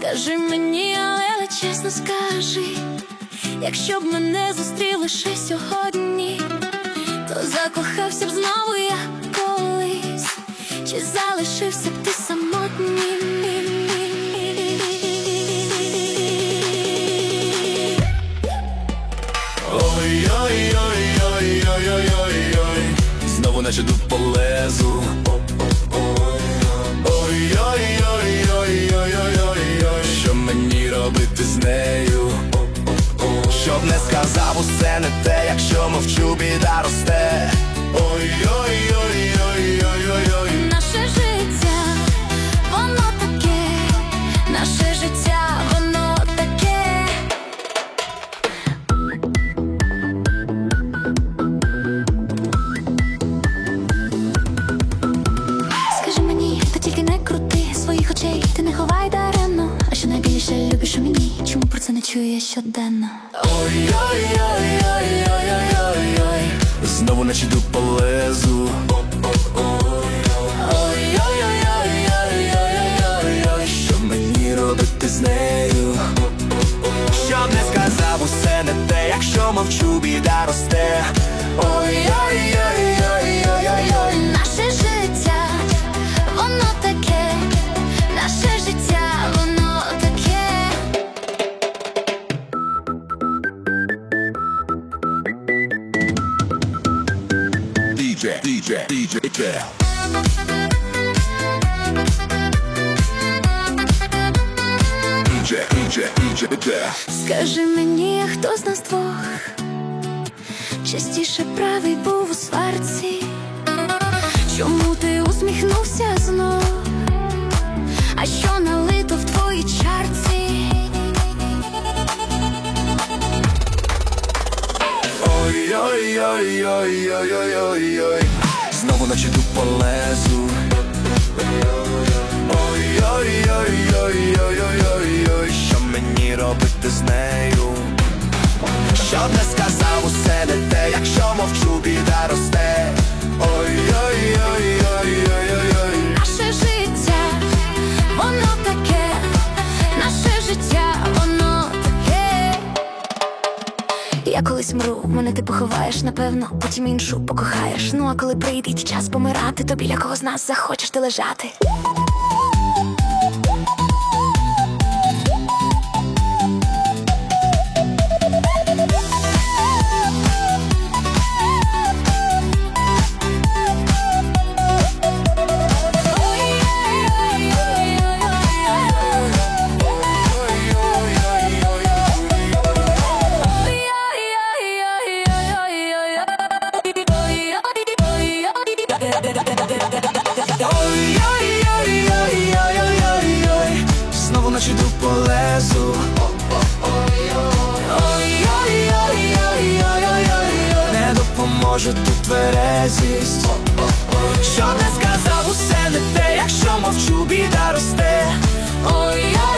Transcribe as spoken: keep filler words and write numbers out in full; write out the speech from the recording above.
Скажи мені, але чесно скажи, якщо б мене зустрів лише сьогодні, то закохався б знову я колись, чи залишився б ти самотнім? Ой-ой-ой-ой-ой-ой-ой-ой, знову наче дуб по лезу. Ой-ой-ой-ой-ой-ой-ой, що мені робити з нею? Щоб не сказав усе не те, якщо мовчу, біда росте. Ой-ой-ой-ой-ой-ой-ой, наше життя, воно таке, наше життя, воно таке. Скажи мені, та тільки не крути своїх очей, ти не ховай даремно. А що найбільше любиш у мені, чому про це не чую я щоденно? Ой-ой-ой-ой-ой-ой-ой, знову наче дуб по лезу. Ой-ой-ой-ой-ой-ой-ой, що мені робити з нею? Щоб не сказав усе не те, якщо мовчу, біда росте. Ой-ой-ой-ой-ой-ой-ой, наше життя, воно таке, наше життя, воно таке. Діджей, діджей, діджей, діджей. Діджей, діджей, діджей, діджей. Скажи мені, хто з нас двох частіше правий був у сварці? Чому ти усміхнувся знов? А що налито в твоїй чарці? Ой-ой-ой-ой-ой-ой-ой, знову наче дуб по лезу. Ой-ой-ой-ой-ой-ой-ой, що мені робити з нею? Щоб не сказав усе не те, якщо мовчу, біда росте. Ой-ой-ой-ой-ой-ой-ой, наше життя, воно таке, наше життя, воно таке. Я колись мру, мене ти поховаєш, напевно, потім іншу покохаєш. Ну а коли прийде час помирати, то біля кого з нас захочеш ти лежати? Ой-ой-ой-ой-ой-ой-ой, знову наче дуб по лезу. Ой-ой-ой-ой-ой-ой-ой, не допоможе тут тверезість. Щоб не сказав усе не те, якщо мовчу, біда росте. Ой-ой.